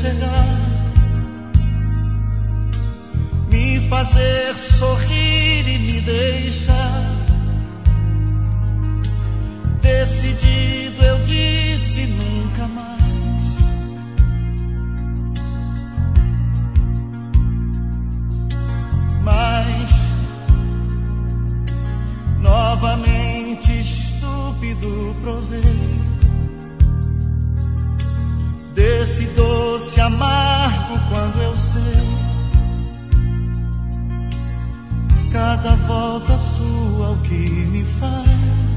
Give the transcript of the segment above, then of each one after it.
chegar, me fazer sorrir e me deixar. Decidido eu disse nunca mais. Mas novamente estúpido provei desse doce amargo quando eu sei cada volta sua o que me faz.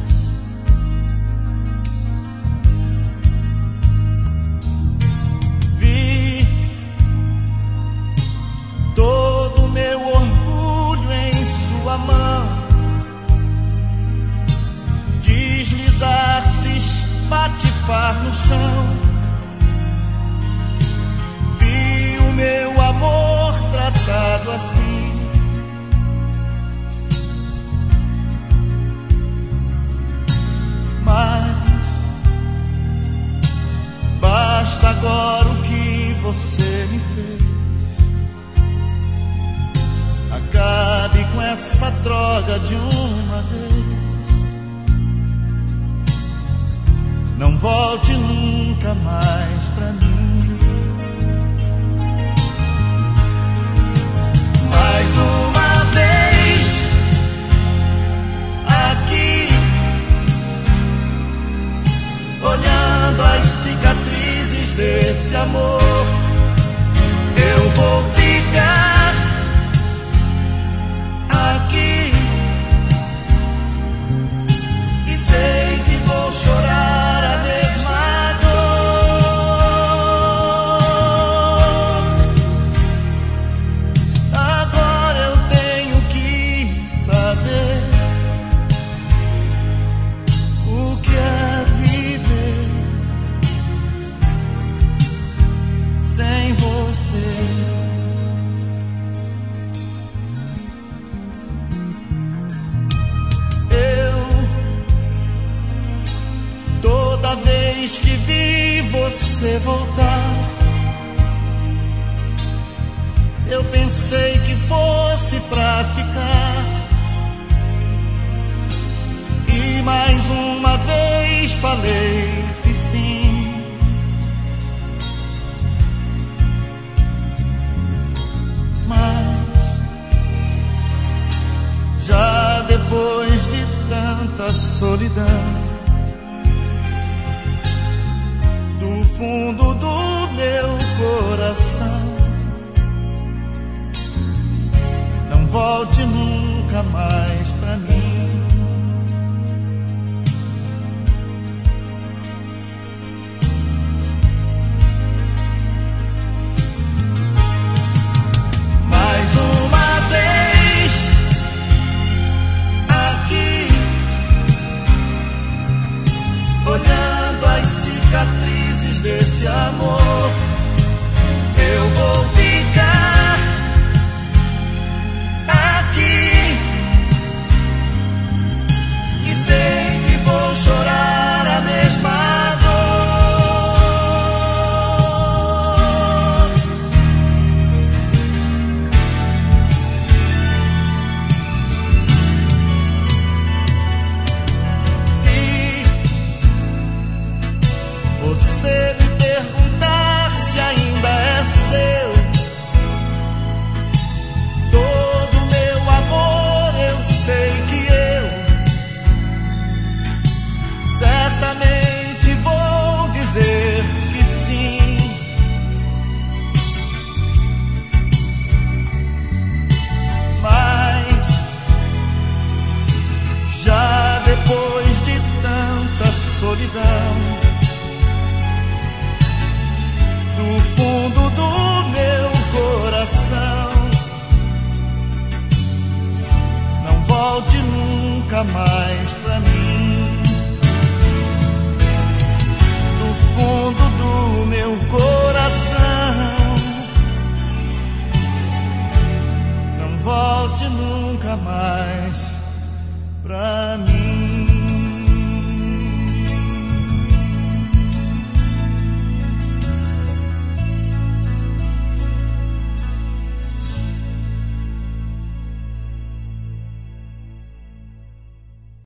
Vi todo meu orgulho em sua mão deslizar, se espatifar no chão. Vi o meu amor tratado assim. Mas basta agora o que você me fez. Acabe com essa droga de uma vez. Não volte nunca mais pra mim. Mais uma vez aqui, olhando as cicatrizes desse amor, eu vou ficar aqui e sei que vou chorar a mesma dor. Agora eu tenho que saber o que é viver sem você. Toda vez que vi você voltar, eu pensei que fosse pra ficar. E mais uma vez falei que sim. Mas já depois de tanta solidão, do fundo do meu coração, não volte nunca mais pra mim. Mais uma vez aqui, olhando as cicatrizes desse amor, eu vou ficar aqui e sei que vou chorar a mesma dor. Se você me perguntar se ainda é seu todo meu amor, eu sei que eu certamente vou dizer que sim. Mas já depois de tanta solidão, do fundo do meu coração, não volte nunca mais pra mim. Do fundo do meu coração, não volte nunca mais pra mim.